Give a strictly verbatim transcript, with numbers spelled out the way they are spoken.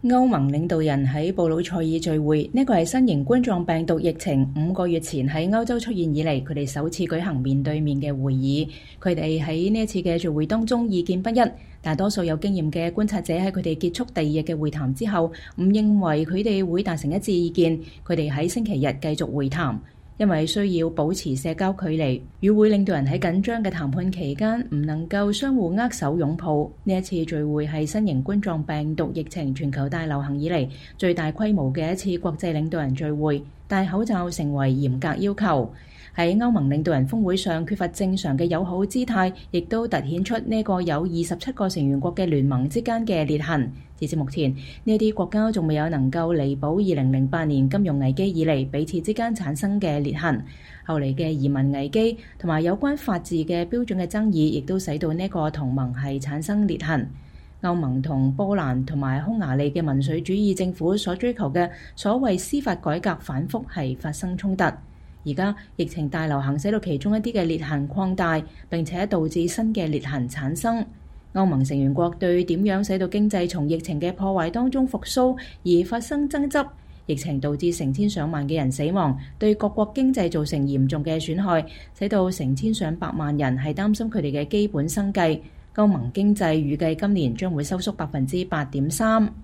歐盟領導人喺布魯塞爾聚會，呢個係新型冠狀病毒疫情五個月前喺歐洲出現以嚟，佢哋首次舉行面對面嘅會議。佢哋喺呢一次嘅聚會當中意見不一，大多數有經驗嘅觀察者喺佢哋結束第二日嘅會談之後，唔認為佢哋會達成一致意見。佢哋喺星期日繼續會談。因為需要保持社交距離，與會領導人喺緊張嘅談判期間唔能夠相互握手擁抱。呢一次聚會係新型冠狀病毒疫情全球大流行以嚟最大規模嘅一次國際領導人聚會，戴口罩成為嚴格要求。喺歐盟領導人峰會上缺乏正常嘅友好姿態，亦都突顯出呢個有二十七個成員國嘅聯盟之間嘅裂痕。截至目前，呢啲國家仲未有能夠彌補二零零八年金融危機以嚟彼此之間產生嘅裂痕。後嚟嘅移民危機同埋有關法治嘅標準嘅爭議，亦都使到呢個同盟係產生裂痕。歐盟同波蘭同埋匈牙利嘅民粹主義政府所追求嘅所謂司法改革反覆係發生衝突。而家疫情大流行使到其中一啲嘅裂痕擴大，並且導致新嘅裂痕產生。歐盟成員國對點樣使到經濟從疫情嘅破壞當中復甦而發生爭執。疫情導致成千上萬嘅人死亡，對各國經濟造成嚴重嘅損害，使到成千上百萬人係擔心佢哋嘅基本生計。歐盟經濟預計今年將會收縮百分之八點三。